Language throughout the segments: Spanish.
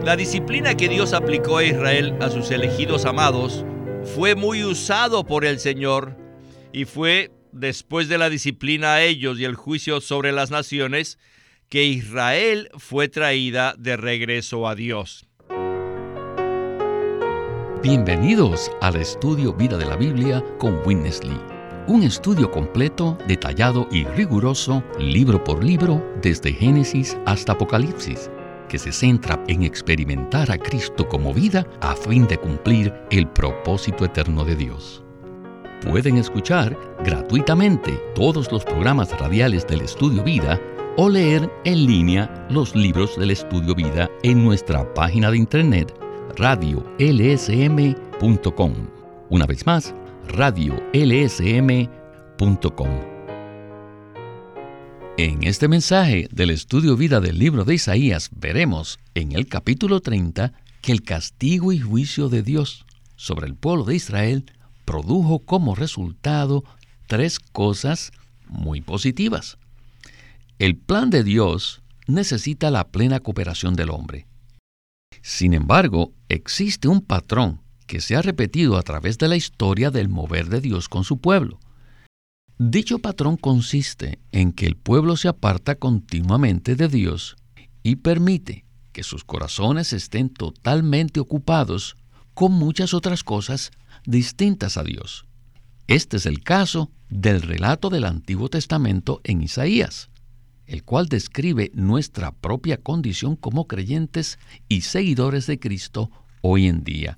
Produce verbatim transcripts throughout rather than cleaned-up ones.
La disciplina que Dios aplicó a Israel, a sus elegidos amados, fue muy usado por el Señor, y fue después de la disciplina a ellos y el juicio sobre las naciones que Israel fue traída de regreso a Dios. Bienvenidos al estudio Vida de la Biblia con Witness Lee. Un estudio completo, detallado y riguroso, libro por libro, desde Génesis hasta Apocalipsis, que se centra en experimentar a Cristo como vida a fin de cumplir el propósito eterno de Dios. Pueden escuchar gratuitamente todos los programas radiales del Estudio Vida o leer en línea los libros del Estudio Vida en nuestra página de internet radio l s m punto com. Una vez más, radio l s m punto com. En este mensaje del Estudio Vida del libro de Isaías veremos en el capítulo treinta que el castigo y juicio de Dios sobre el pueblo de Israel produjo como resultado tres cosas muy positivas. El plan de Dios necesita la plena cooperación del hombre. Sin embargo, existe un patrón que se ha repetido a través de la historia del mover de Dios con su pueblo. Dicho patrón consiste en que el pueblo se aparta continuamente de Dios y permite que sus corazones estén totalmente ocupados con muchas otras cosas distintas a Dios. Este es el caso del relato del Antiguo Testamento en Isaías, el cual describe nuestra propia condición como creyentes y seguidores de Cristo hoy en día.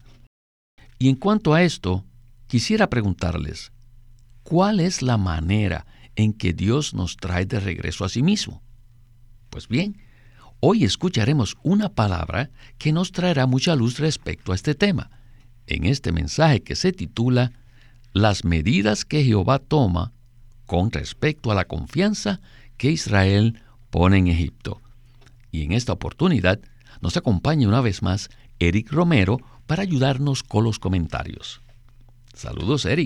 Y en cuanto a esto, quisiera preguntarles, ¿cuál es la manera en que Dios nos trae de regreso a sí mismo? Pues bien, hoy escucharemos una palabra que nos traerá mucha luz respecto a este tema, en este mensaje que se titula Las medidas que Jehová toma con respecto a la confianza que Israel pone en Egipto. Y en esta oportunidad nos acompaña una vez más Eric Romero para ayudarnos con los comentarios. Saludos, Eric.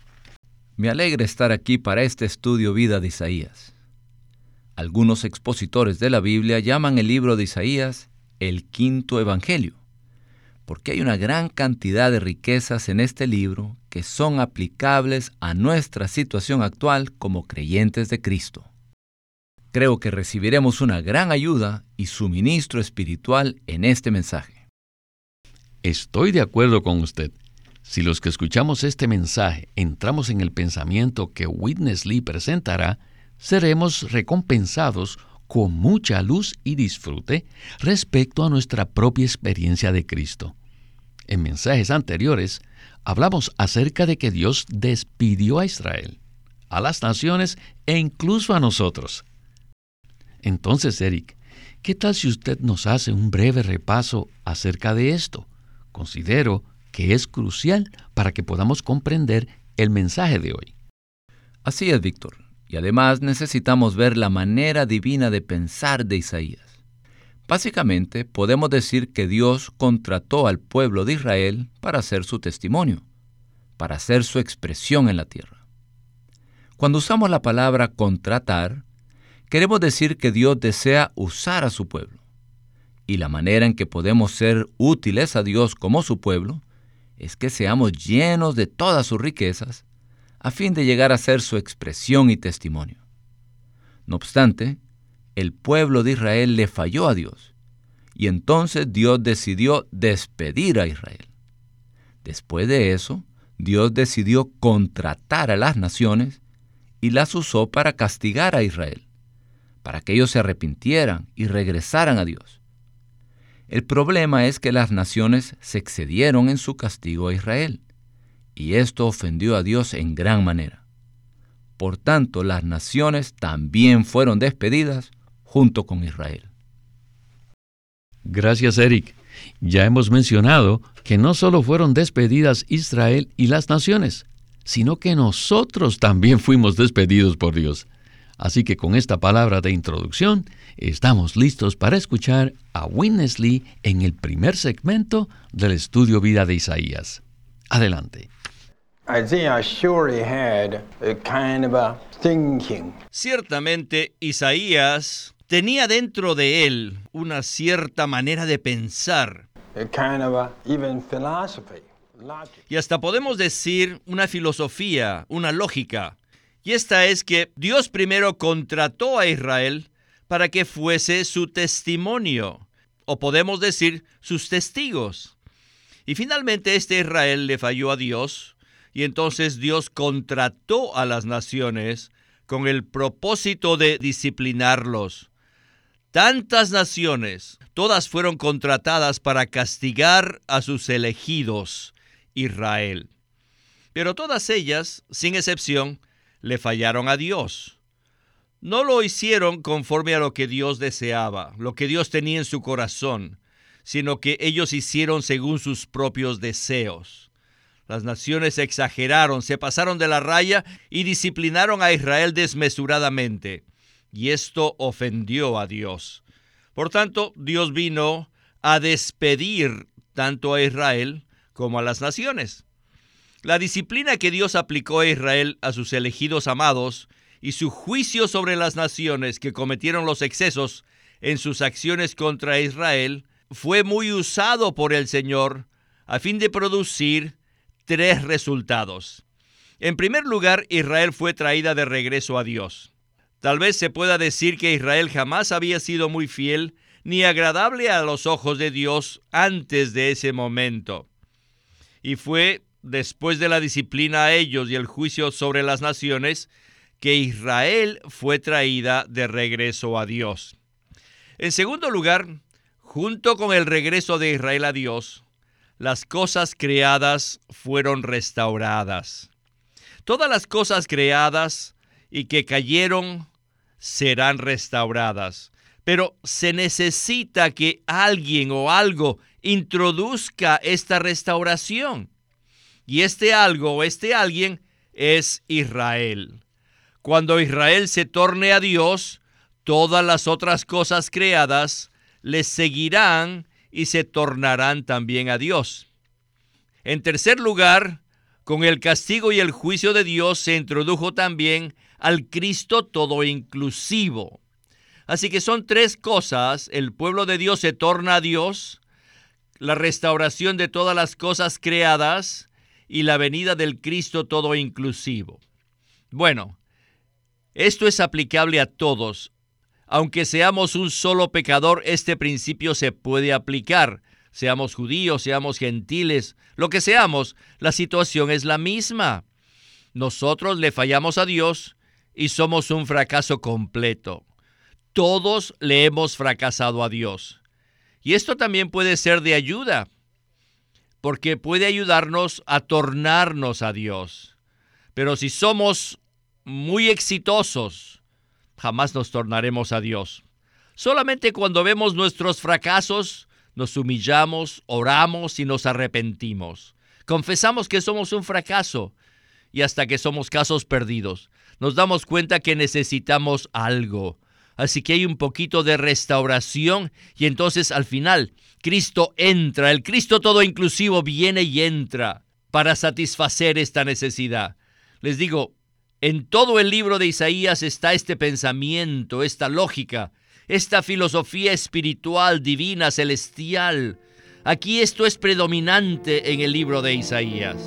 Me alegra estar aquí para este estudio Vida de Isaías. Algunos expositores de la Biblia llaman el libro de Isaías el quinto evangelio, porque hay una gran cantidad de riquezas en este libro que son aplicables a nuestra situación actual como creyentes de Cristo. Creo que recibiremos una gran ayuda y suministro espiritual en este mensaje. Estoy de acuerdo con usted. Si los que escuchamos este mensaje entramos en el pensamiento que Witness Lee presentará, seremos recompensados con mucha luz y disfrute respecto a nuestra propia experiencia de Cristo. En mensajes anteriores, hablamos acerca de que Dios despidió a Israel, a las naciones e incluso a nosotros. Entonces, Eric, ¿qué tal si usted nos hace un breve repaso acerca de esto? Considero que es crucial para que podamos comprender el mensaje de hoy. Así es, Víctor. Y además necesitamos ver la manera divina de pensar de Isaías. Básicamente, podemos decir que Dios contrató al pueblo de Israel para ser su testimonio, para ser su expresión en la tierra. Cuando usamos la palabra contratar, queremos decir que Dios desea usar a su pueblo. Y la manera en que podemos ser útiles a Dios como su pueblo es que seamos llenos de todas sus riquezas a fin de llegar a ser su expresión y testimonio. No obstante, el pueblo de Israel le falló a Dios, y entonces Dios decidió despedir a Israel. Después de eso, Dios decidió contratar a las naciones y las usó para castigar a Israel, para que ellos se arrepintieran y regresaran a Dios. El problema es que las naciones se excedieron en su castigo a Israel, y esto ofendió a Dios en gran manera. Por tanto, las naciones también fueron despedidas junto con Israel. Gracias, Eric. Ya hemos mencionado que no solo fueron despedidas Israel y las naciones, sino que nosotros también fuimos despedidos por Dios. Así que con esta palabra de introducción, estamos listos para escuchar a Witness Lee en el primer segmento del estudio Vida de Isaías. Adelante. Isaiah surely had a kind of a thinking. Ciertamente, Isaías tenía dentro de él una cierta manera de pensar. A kind of a, even philosophy, logic. Y hasta podemos decir una filosofía, una lógica. Y esta es que Dios primero contrató a Israel para que fuese su testimonio, o podemos decir sus testigos. Y finalmente este Israel le falló a Dios, y entonces Dios contrató a las naciones con el propósito de disciplinarlos. Tantas naciones, todas fueron contratadas para castigar a sus elegidos, Israel. Pero todas ellas, sin excepción, le fallaron a Dios. No lo hicieron conforme a lo que Dios deseaba, lo que Dios tenía en su corazón, sino que ellos hicieron según sus propios deseos. Las naciones exageraron, se pasaron de la raya y disciplinaron a Israel desmesuradamente. Y esto ofendió a Dios. Por tanto, Dios vino a despedir tanto a Israel como a las naciones. La disciplina que Dios aplicó a Israel, a sus elegidos amados, y su juicio sobre las naciones que cometieron los excesos en sus acciones contra Israel, fue muy usado por el Señor a fin de producir tres resultados. En primer lugar, Israel fue traída de regreso a Dios. Tal vez se pueda decir que Israel jamás había sido muy fiel ni agradable a los ojos de Dios antes de ese momento. Y fue después de la disciplina a ellos y el juicio sobre las naciones que Israel fue traída de regreso a Dios. En segundo lugar, junto con el regreso de Israel a Dios, las cosas creadas fueron restauradas. Todas las cosas creadas y que cayeron serán restauradas. Pero se necesita que alguien o algo introduzca esta restauración. Y este algo o este alguien es Israel. Cuando Israel se torne a Dios, todas las otras cosas creadas le seguirán y se tornarán también a Dios. En tercer lugar, con el castigo y el juicio de Dios se introdujo también al Cristo todo inclusivo. Así que son tres cosas: el pueblo de Dios se torna a Dios, la restauración de todas las cosas creadas y la venida del Cristo todo inclusivo. Bueno, esto es aplicable a todos. Aunque seamos un solo pecador, este principio se puede aplicar. Seamos judíos, seamos gentiles, lo que seamos, la situación es la misma. Nosotros le fallamos a Dios y somos un fracaso completo. Todos le hemos fracasado a Dios. Y esto también puede ser de ayuda, porque puede ayudarnos a tornarnos a Dios. Pero si somos muy exitosos, jamás nos tornaremos a Dios. Solamente cuando vemos nuestros fracasos, nos humillamos, oramos y nos arrepentimos. Confesamos que somos un fracaso y hasta que somos casos perdidos, nos damos cuenta que necesitamos algo. Así que hay un poquito de restauración y entonces al final Cristo entra, el Cristo todo inclusivo viene y entra para satisfacer esta necesidad. Les digo, en todo el libro de Isaías está este pensamiento, esta lógica, esta filosofía espiritual, divina, celestial. Aquí esto es predominante en el libro de Isaías.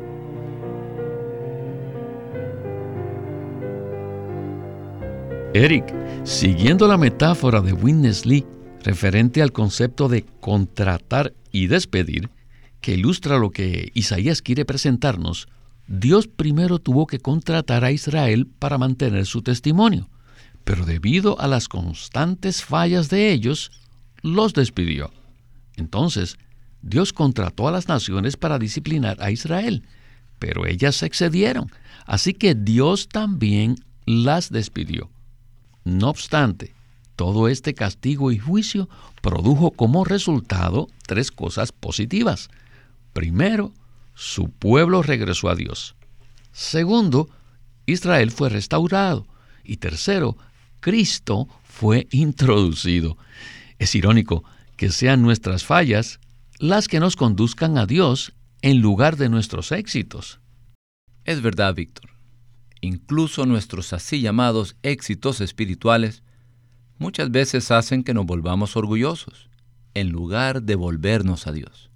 Eric, siguiendo la metáfora de Witness Lee referente al concepto de contratar y despedir, que ilustra lo que Isaías quiere presentarnos, Dios primero tuvo que contratar a Israel para mantener su testimonio, pero debido a las constantes fallas de ellos, los despidió. Entonces, Dios contrató a las naciones para disciplinar a Israel, pero ellas se excedieron, así que Dios también las despidió. No obstante, todo este castigo y juicio produjo como resultado tres cosas positivas. Primero, su pueblo regresó a Dios. Segundo, Israel fue restaurado. Y tercero, Cristo fue introducido. Es irónico que sean nuestras fallas las que nos conduzcan a Dios en lugar de nuestros éxitos. Es verdad, Víctor. Incluso nuestros así llamados éxitos espirituales muchas veces hacen que nos volvamos orgullosos, en lugar de volvernos a Dios.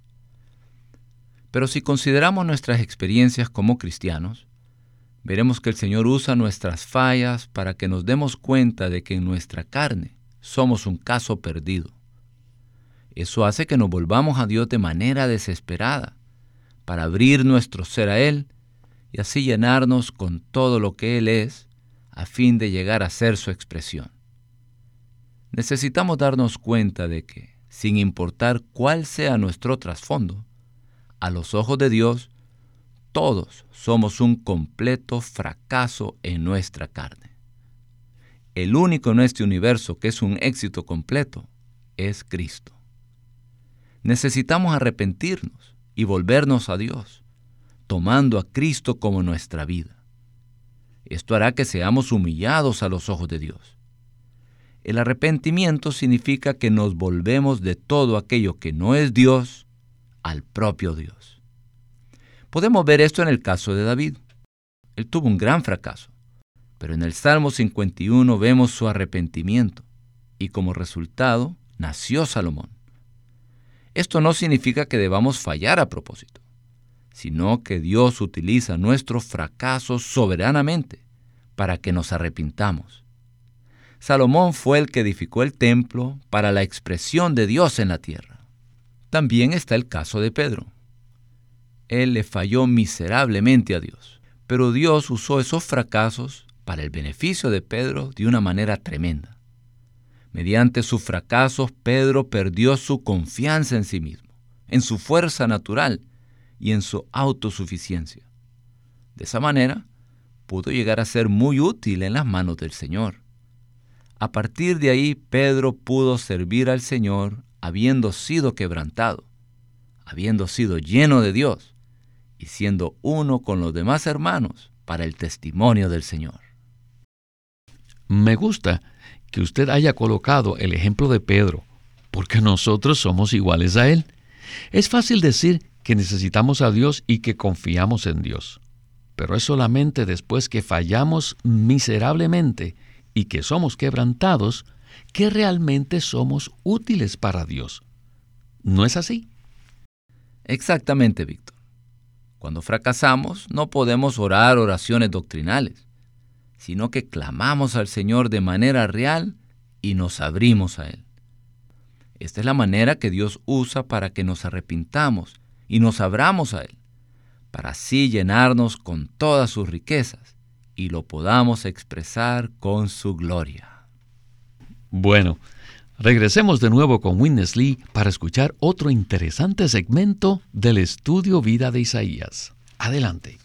Pero si consideramos nuestras experiencias como cristianos, veremos que el Señor usa nuestras fallas para que nos demos cuenta de que en nuestra carne somos un caso perdido. Eso hace que nos volvamos a Dios de manera desesperada, para abrir nuestro ser a Él y así llenarnos con todo lo que Él es, a fin de llegar a ser su expresión. Necesitamos darnos cuenta de que, sin importar cuál sea nuestro trasfondo, a los ojos de Dios, todos somos un completo fracaso en nuestra carne. El único en este universo que es un éxito completo es Cristo. Necesitamos arrepentirnos y volvernos a Dios, tomando a Cristo como nuestra vida. Esto hará que seamos humillados a los ojos de Dios. El arrepentimiento significa que nos volvemos de todo aquello que no es Dios al propio Dios. Podemos ver esto en el caso de David. Él tuvo un gran fracaso, pero en el Salmo cincuenta y uno vemos su arrepentimiento y como resultado nació Salomón. Esto no significa que debamos fallar a propósito, sino que Dios utiliza nuestros fracasos soberanamente para que nos arrepintamos. Salomón fue el que edificó el templo para la expresión de Dios en la tierra. También está el caso de Pedro. Él le falló miserablemente a Dios, pero Dios usó esos fracasos para el beneficio de Pedro de una manera tremenda. Mediante sus fracasos, Pedro perdió su confianza en sí mismo, en su fuerza natural y en su autosuficiencia. De esa manera, pudo llegar a ser muy útil en las manos del Señor. A partir de ahí, Pedro pudo servir al Señor habiendo sido quebrantado, habiendo sido lleno de Dios y siendo uno con los demás hermanos para el testimonio del Señor. Me gusta que usted haya colocado el ejemplo de Pedro, porque nosotros somos iguales a él. Es fácil decir que necesitamos a Dios y que confiamos en Dios, pero es solamente después que fallamos miserablemente y que somos quebrantados que realmente somos útiles para Dios. ¿No es así? Exactamente, Víctor. Cuando fracasamos, no podemos orar oraciones doctrinales, sino que clamamos al Señor de manera real y nos abrimos a Él. Esta es la manera que Dios usa para que nos arrepintamos y nos abramos a Él, para así llenarnos con todas sus riquezas y lo podamos expresar con su gloria. Bueno, regresemos de nuevo con Witness Lee para escuchar otro interesante segmento del estudio Vida de Isaías. Adelante.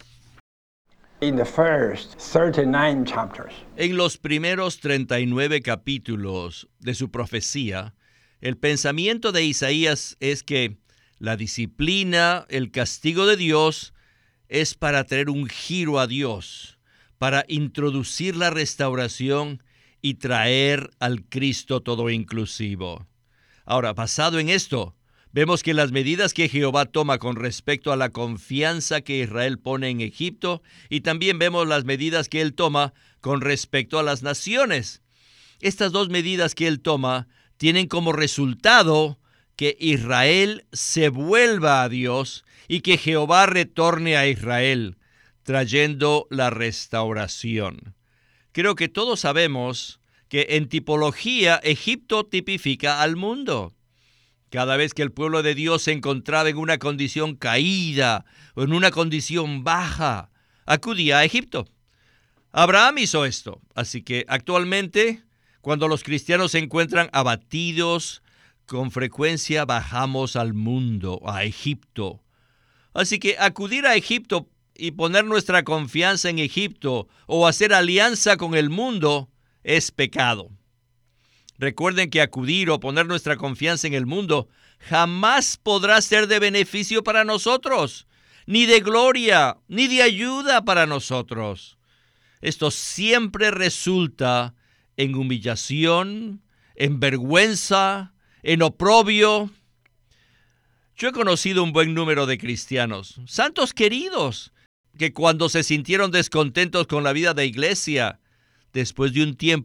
In the first thirty-nine chapters, En los primeros treinta y nueve capítulos de su profecía, el pensamiento de Isaías es que la disciplina, el castigo de Dios, es para traer un giro a Dios, para introducir la restauración y traer al Cristo todo inclusivo. Ahora, basado en esto, vemos que las medidas que Jehová toma con respecto a la confianza que Israel pone en Egipto, y también vemos las medidas que Él toma con respecto a las naciones. Estas dos medidas que Él toma tienen como resultado que Israel se vuelva a Dios y que Jehová retorne a Israel, trayendo la restauración. Creo que todos sabemos que en tipología Egipto tipifica al mundo. Cada vez que el pueblo de Dios se encontraba en una condición caída o en una condición baja, acudía a Egipto. Abraham hizo esto, así que actualmente, cuando los cristianos se encuentran abatidos, con frecuencia bajamos al mundo, a Egipto. Así que acudir a Egipto y poner nuestra confianza en Egipto o hacer alianza con el mundo es pecado. Recuerden que acudir o poner nuestra confianza en el mundo jamás podrá ser de beneficio para nosotros, ni de gloria, ni de ayuda para nosotros. Esto siempre resulta en humillación, en vergüenza, en oprobio. Yo he conocido un buen número de cristianos, santos queridos, que cuando se sintieron descontentos con la vida de iglesia, después de un tiempo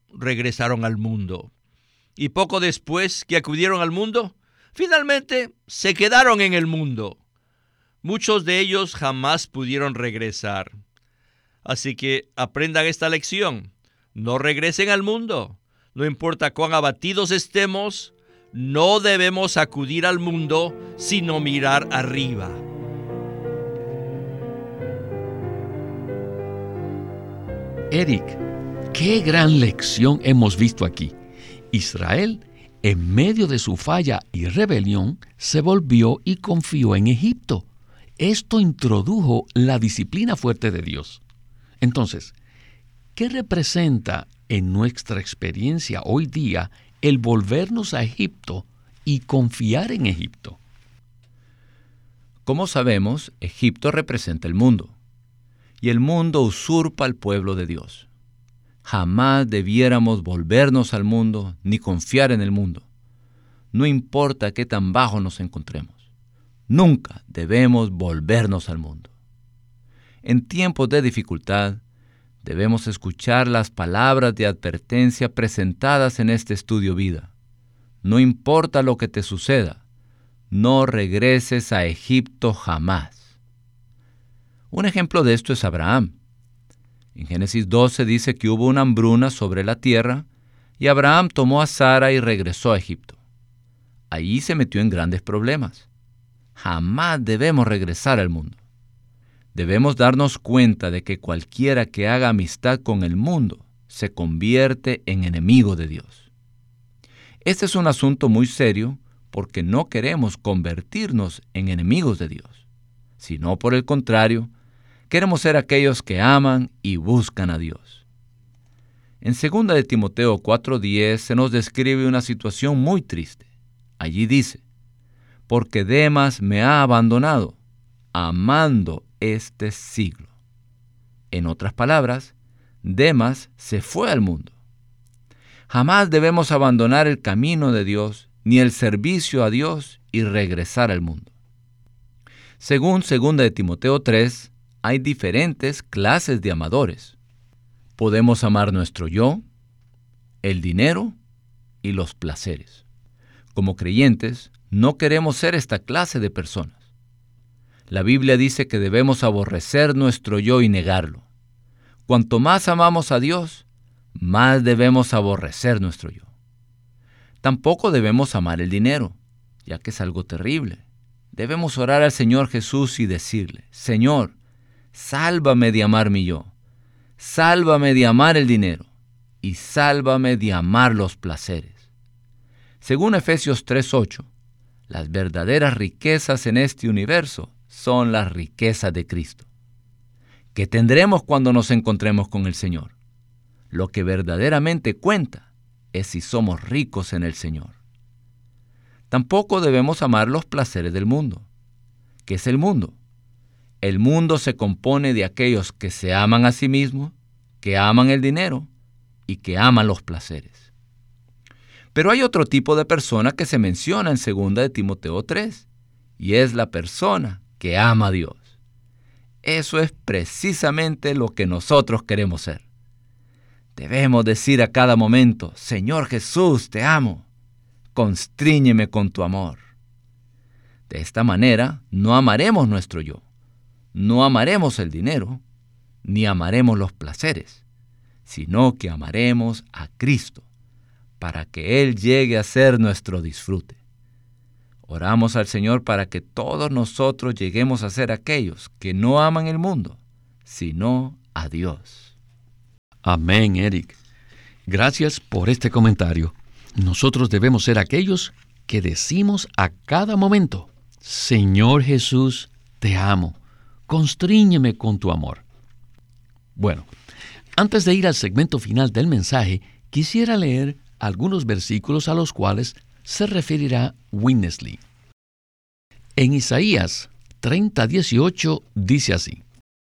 regresaron al mundo. Y poco después que acudieron al mundo, finalmente se quedaron en el mundo. Muchos de ellos jamás pudieron regresar. Así que aprendan esta lección. No regresen al mundo. No importa cuán abatidos estemos, no debemos acudir al mundo, sino mirar arriba. Eric, qué gran lección hemos visto aquí. Israel, en medio de su falla y rebelión, se volvió y confió en Egipto. Esto introdujo la disciplina fuerte de Dios. Entonces, ¿qué representa en nuestra experiencia hoy día el volvernos a Egipto y confiar en Egipto? Como sabemos, Egipto representa el mundo, y el mundo usurpa al pueblo de Dios. Jamás debiéramos volvernos al mundo ni confiar en el mundo. No importa qué tan bajo nos encontremos. Nunca debemos volvernos al mundo. En tiempos de dificultad, debemos escuchar las palabras de advertencia presentadas en este estudio vida. No importa lo que te suceda, no regreses a Egipto jamás. Un ejemplo de esto es Abraham. En Génesis doce dice que hubo una hambruna sobre la tierra y Abraham tomó a Sara y regresó a Egipto. Allí se metió en grandes problemas. Jamás debemos regresar al mundo. Debemos darnos cuenta de que cualquiera que haga amistad con el mundo se convierte en enemigo de Dios. Este es un asunto muy serio porque no queremos convertirnos en enemigos de Dios, sino por el contrario, queremos ser aquellos que aman y buscan a Dios. En segunda de Timoteo cuatro diez se nos describe una situación muy triste. Allí dice, porque Demas me ha abandonado, amando este siglo. En otras palabras, Demas se fue al mundo. Jamás debemos abandonar el camino de Dios, ni el servicio a Dios y regresar al mundo. Según segunda de Timoteo tres, hay diferentes clases de amadores. Podemos amar nuestro yo, el dinero y los placeres. Como creyentes, no queremos ser esta clase de personas. La Biblia dice que debemos aborrecer nuestro yo y negarlo. Cuanto más amamos a Dios, más debemos aborrecer nuestro yo. Tampoco debemos amar el dinero, ya que es algo terrible. Debemos orar al Señor Jesús y decirle, Señor, sálvame de amar mi yo, sálvame de amar el dinero y sálvame de amar los placeres. Según Efesios tres ocho, las verdaderas riquezas en este universo son las riquezas de Cristo. ¿Qué tendremos cuando nos encontremos con el Señor? Lo que verdaderamente cuenta es si somos ricos en el Señor. Tampoco debemos amar los placeres del mundo. ¿Qué es el mundo? El mundo se compone de aquellos que se aman a sí mismos, que aman el dinero y que aman los placeres. Pero hay otro tipo de persona que se menciona en segunda de Timoteo tres, y es la persona que ama a Dios. Eso es precisamente lo que nosotros queremos ser. Debemos decir a cada momento, Señor Jesús, te amo, constríñeme con tu amor. De esta manera, no amaremos nuestro yo, no amaremos el dinero, ni amaremos los placeres, sino que amaremos a Cristo, para que Él llegue a ser nuestro disfrute. Oramos al Señor para que todos nosotros lleguemos a ser aquellos que no aman el mundo, sino a Dios. Amén, Eric. Gracias por este comentario. Nosotros debemos ser aquellos que decimos a cada momento, Señor Jesús, te amo, constríñeme con tu amor. Bueno, antes de ir al segmento final del mensaje, quisiera leer algunos versículos a los cuales se referirá Winnesley. En Isaías treinta dieciocho dice así,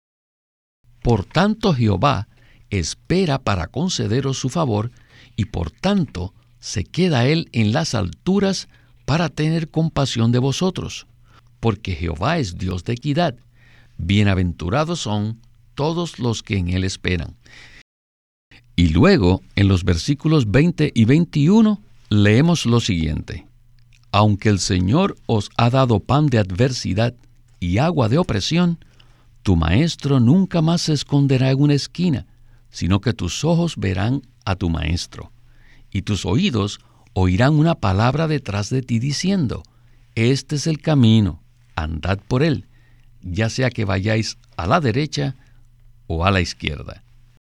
Por tanto Jehová espera para concederos su favor, y por tanto se queda Él en las alturas para tener compasión de vosotros, porque Jehová es Dios de equidad. Bienaventurados son todos los que en Él esperan. Y luego, en los versículos veinte y veintiuno, leemos lo siguiente. Aunque el Señor os ha dado pan de adversidad y agua de opresión, tu maestro nunca más se esconderá en una esquina, sino que tus ojos verán a tu maestro, y tus oídos oirán una palabra detrás de ti diciendo, este es el camino, andad por él, ya sea que vayáis a la derecha o a la izquierda.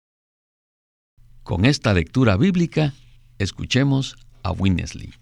Con esta lectura bíblica, escuchemos a Winnesley.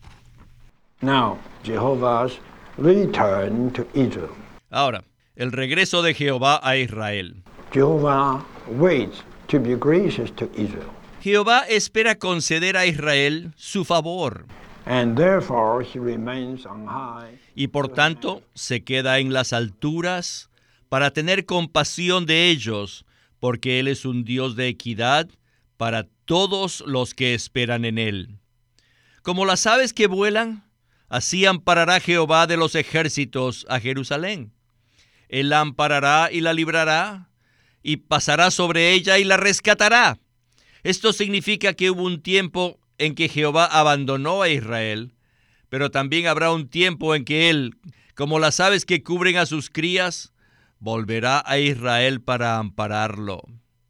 Now, Jehovah's return to Israel. Ahora, el regreso de Jehová a Israel. Jehovah waits to be gracious to Israel, Jehová espera conceder a Israel su favor, and therefore he remains on high. y por tanto se queda en las alturas para tener compasión de ellos, porque Él es un Dios de equidad para todos los que esperan en Él. Como las aves que vuelan, así amparará Jehová de los ejércitos a Jerusalén. Él la amparará y la librará, y pasará sobre ella y la rescatará. Esto significa que hubo un tiempo en que Jehová abandonó a Israel, pero también habrá un tiempo en que Él, como las aves que cubren a sus crías, volverá a Israel para ampararlo.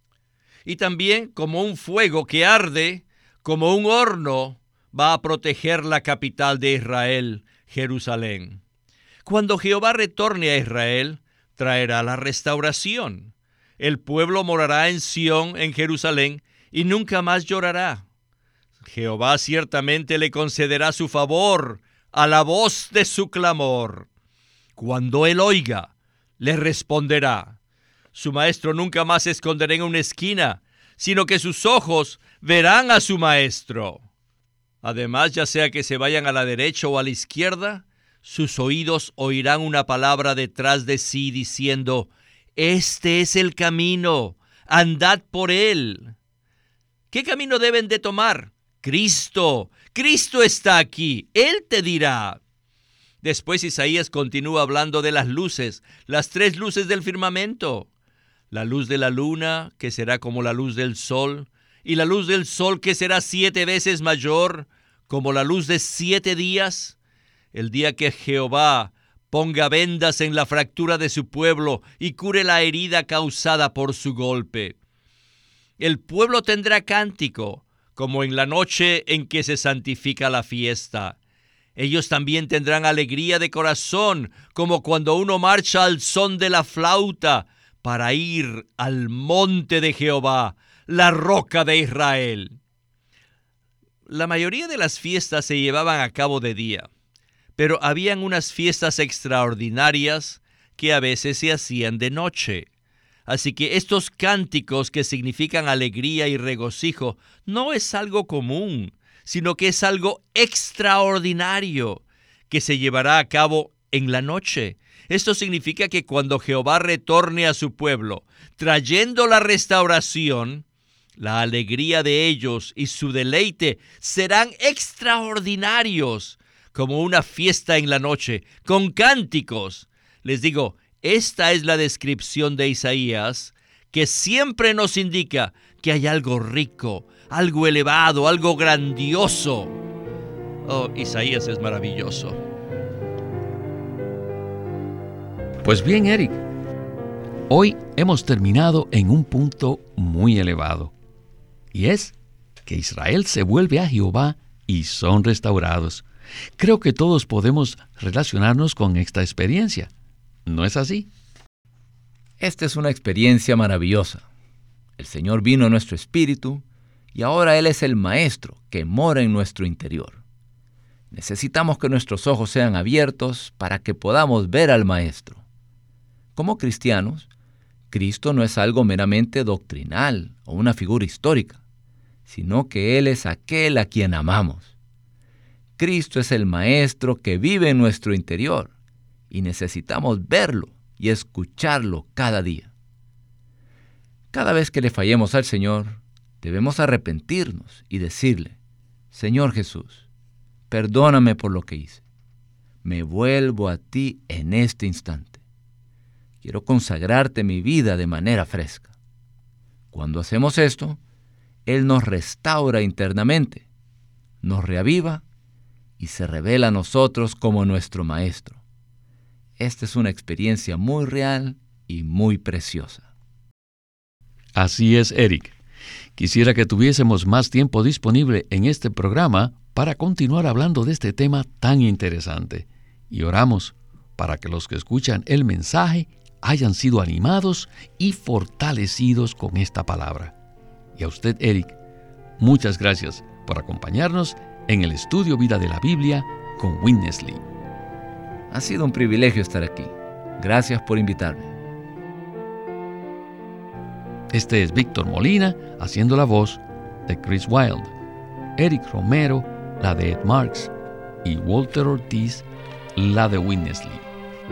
Y también, como un fuego que arde, como un horno, va a proteger la capital de Israel, Jerusalén. Cuando Jehová retorne a Israel, traerá la restauración. El pueblo morará en Sión, en Jerusalén, y nunca más llorará. Jehová ciertamente le concederá su favor a la voz de su clamor. Cuando él oiga, le responderá. Su maestro nunca más se esconderá en una esquina, sino que sus ojos verán a su maestro. Además, ya sea que se vayan a la derecha o a la izquierda, sus oídos oirán una palabra detrás de sí diciendo, este es el camino, andad por él. ¿Qué camino deben de tomar? Cristo, Cristo está aquí, Él te dirá. Después Isaías continúa hablando de las luces, las tres luces del firmamento. La luz de la luna, que será como la luz del sol, y la luz del sol, que será siete veces mayor, como la luz de siete días. El día que Jehová ponga vendas en la fractura de su pueblo y cure la herida causada por su golpe. El pueblo tendrá cántico, como en la noche en que se santifica la fiesta. Ellos también tendrán alegría de corazón, como cuando uno marcha al son de la flauta para ir al monte de Jehová, la roca de Israel. La mayoría de las fiestas se llevaban a cabo de día, pero habían unas fiestas extraordinarias que a veces se hacían de noche. Así que estos cánticos que significan alegría y regocijo no es algo común, sino que es algo extraordinario que se llevará a cabo en la noche. Esto significa que cuando Jehová retorne a su pueblo, trayendo la restauración, la alegría de ellos y su deleite serán extraordinarios, como una fiesta en la noche, con cánticos. Les digo, esta es la descripción de Isaías, que siempre nos indica que hay algo rico, algo elevado, algo grandioso. Oh, Isaías es maravilloso. Pues bien, Eric, hoy hemos terminado en un punto muy elevado, y es que Israel se vuelve a Jehová y son restaurados. Creo que todos podemos relacionarnos con esta experiencia. ¿No es así? Esta es una experiencia maravillosa. El Señor vino a nuestro espíritu y ahora Él es el Maestro que mora en nuestro interior. Necesitamos que nuestros ojos sean abiertos para que podamos ver al Maestro. Como cristianos, Cristo no es algo meramente doctrinal o una figura histórica, sino que Él es aquel a quien amamos. Cristo es el Maestro que vive en nuestro interior y necesitamos verlo y escucharlo cada día. Cada vez que le fallemos al Señor, debemos arrepentirnos y decirle, Señor Jesús, perdóname por lo que hice. Me vuelvo a ti en este instante. Quiero consagrarte mi vida de manera fresca. Cuando hacemos esto, Él nos restaura internamente, nos reaviva y se revela a nosotros como nuestro Maestro. Esta es una experiencia muy real y muy preciosa. Así es, Eric. Quisiera que tuviésemos más tiempo disponible en este programa para continuar hablando de este tema tan interesante. Y oramos para que los que escuchan el mensaje hayan sido animados y fortalecidos con esta palabra. Y a usted, Eric, muchas gracias por acompañarnos en el estudio Vida de la Biblia con Witness Lee. Ha sido un privilegio estar aquí. Gracias por invitarme. Este es Víctor Molina haciendo la voz de Chris Wilde, Eric Romero la de Ed Marks y Walter Ortiz la de Witness Lee.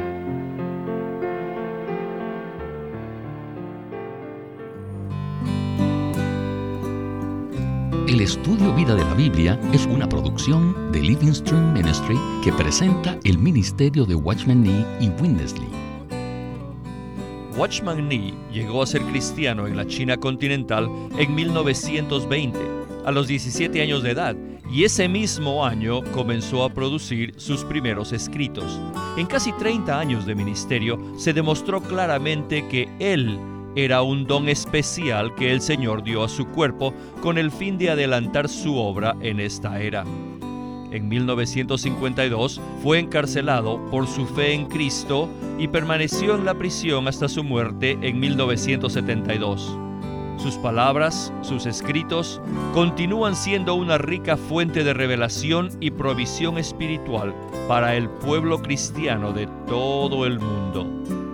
El estudio Vida de la Biblia es una producción de Living Stream Ministry que presenta el ministerio de Watchman Nee y Witness Lee. Watchman Nee llegó a ser cristiano en la China continental en mil novecientos veinte, a los diecisiete años de edad, y ese mismo año comenzó a producir sus primeros escritos. En casi treinta años de ministerio se demostró claramente que él era un don especial que el Señor dio a su cuerpo con el fin de adelantar su obra en esta era. En mil novecientos cincuenta y dos fue encarcelado por su fe en Cristo y permaneció en la prisión hasta su muerte en mil novecientos setenta y dos. Sus palabras, sus escritos, continúan siendo una rica fuente de revelación y provisión espiritual para el pueblo cristiano de todo el mundo.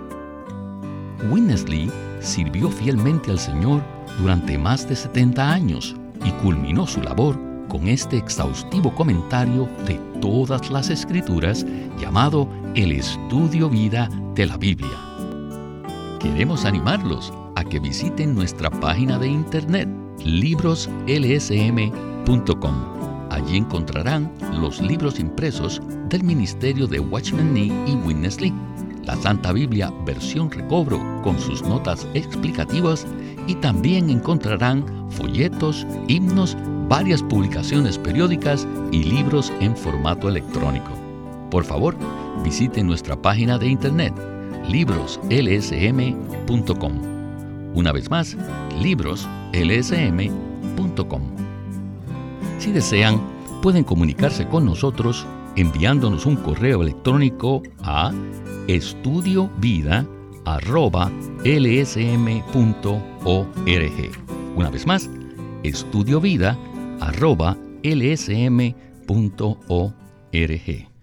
Witness Lee sirvió fielmente al Señor durante más de setenta años y culminó su labor con este exhaustivo comentario de todas las Escrituras llamado El Estudio Vida de la Biblia. Queremos animarlos a que visiten nuestra página de internet libros l s m punto com. Allí encontrarán los libros impresos del ministerio de Watchman Nee y Witness Lee, la Santa Biblia versión recobro con sus notas explicativas, y también encontrarán folletos, himnos, varias publicaciones periódicas y libros en formato electrónico. Por favor, visiten nuestra página de internet libros l s m punto com. Una vez más, libros l s m punto com. Si desean, pueden comunicarse con nosotros enviándonos un correo electrónico a estudiovida arroba l s m punto org. Una vez más, estudiovida arroba l s m punto org.